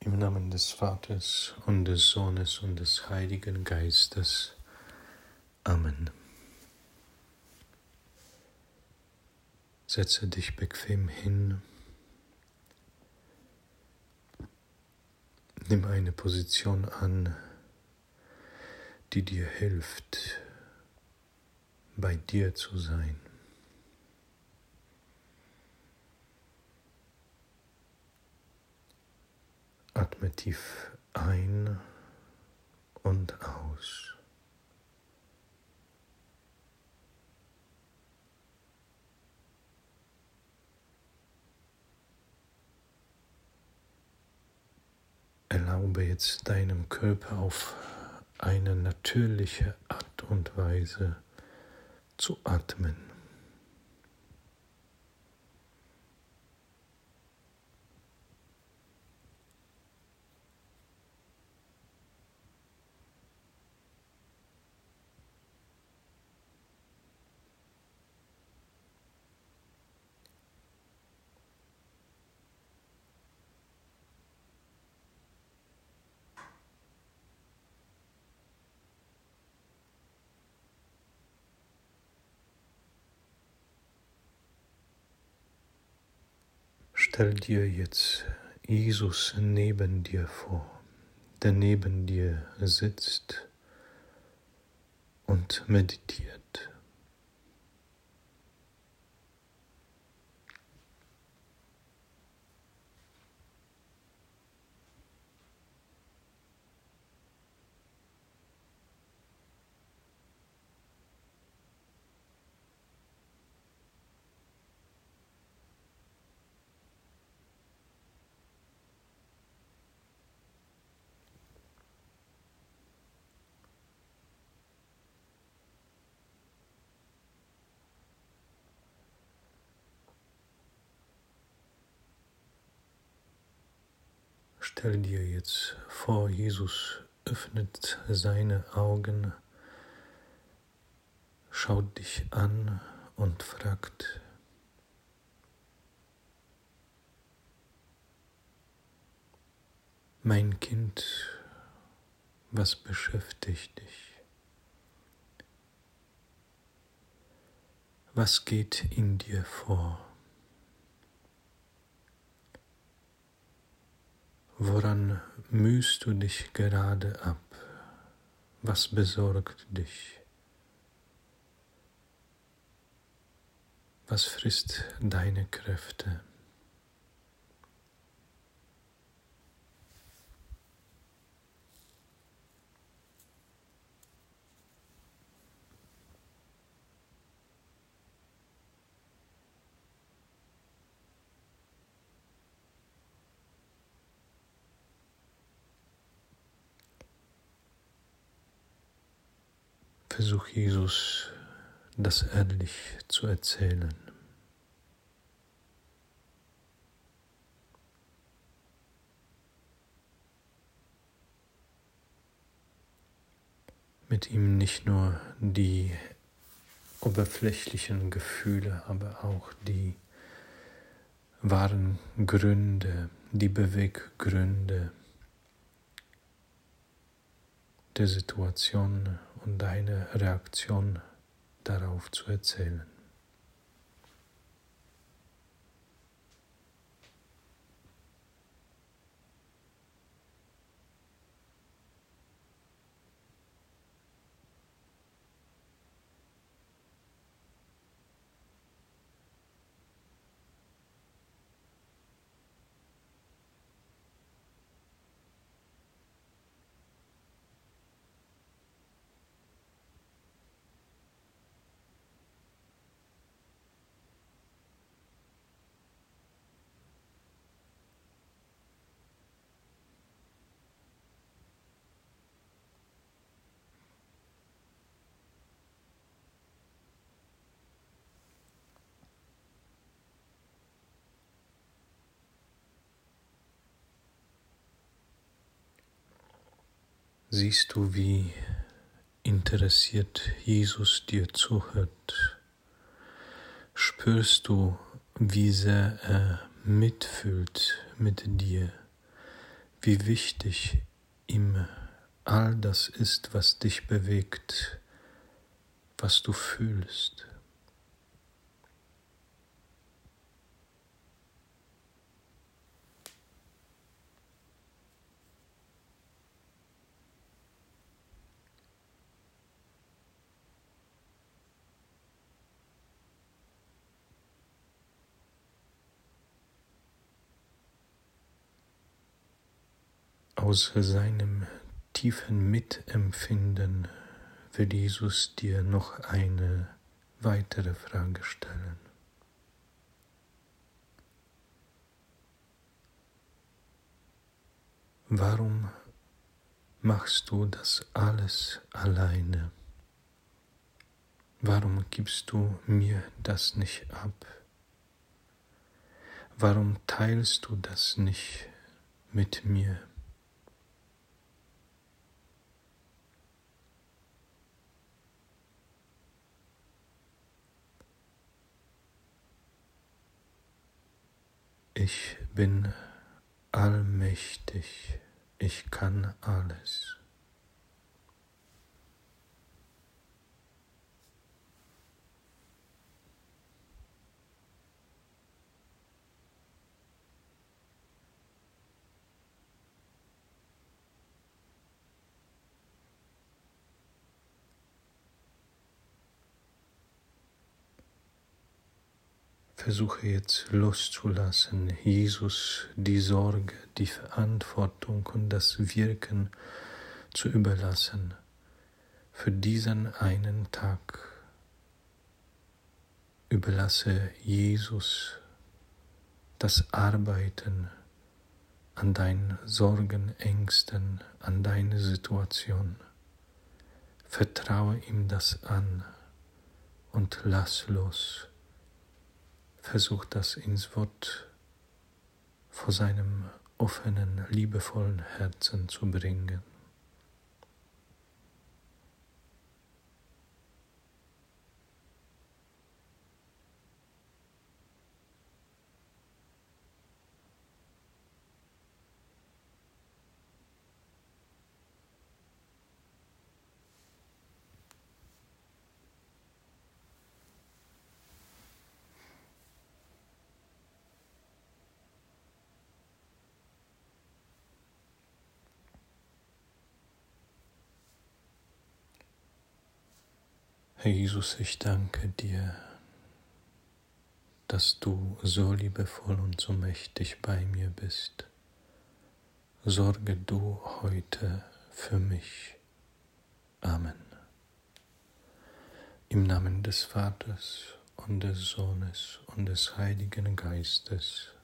Im Namen des Vaters und des Sohnes und des Heiligen Geistes. Amen. Setze dich bequem hin. Nimm eine Position an, die dir hilft, bei dir zu sein. Atme tief ein und aus. Erlaube jetzt deinem Körper auf eine natürliche Art und Weise zu atmen. Stell dir jetzt Jesus neben dir vor, der neben dir sitzt und meditiert. Stell dir jetzt vor, Jesus öffnet seine Augen, schaut dich an und fragt: Mein Kind, was beschäftigt dich? Was geht in dir vor? Woran mühst du dich gerade ab? Was besorgt dich? Was frisst deine Kräfte? Versuch Jesus das ehrlich zu erzählen. Mit ihm nicht nur die oberflächlichen Gefühle, aber auch die wahren Gründe, die Beweggründe der Situation und deine Reaktion darauf zu erzählen. Siehst du, wie interessiert Jesus dir zuhört? Spürst du, wie sehr er mitfühlt mit dir, wie wichtig ihm all das ist, was dich bewegt, was du fühlst. Aus seinem tiefen Mitempfinden will Jesus dir noch eine weitere Frage stellen. Warum machst du das alles alleine? Warum gibst du mir das nicht ab? Warum teilst du das nicht mit mir? Ich bin allmächtig, ich kann alles. Versuche jetzt loszulassen, Jesus die Sorge, die Verantwortung und das Wirken zu überlassen für diesen einen Tag. Überlasse Jesus das Arbeiten an deinen Sorgen, Ängsten, an deine Situation. Vertraue ihm das an und lass los. Versuch das ins Wort vor seinem offenen, liebevollen Herzen zu bringen. Herr Jesus, ich danke dir, dass du so liebevoll und so mächtig bei mir bist. Sorge du heute für mich. Amen. Im Namen des Vaters und des Sohnes und des Heiligen Geistes.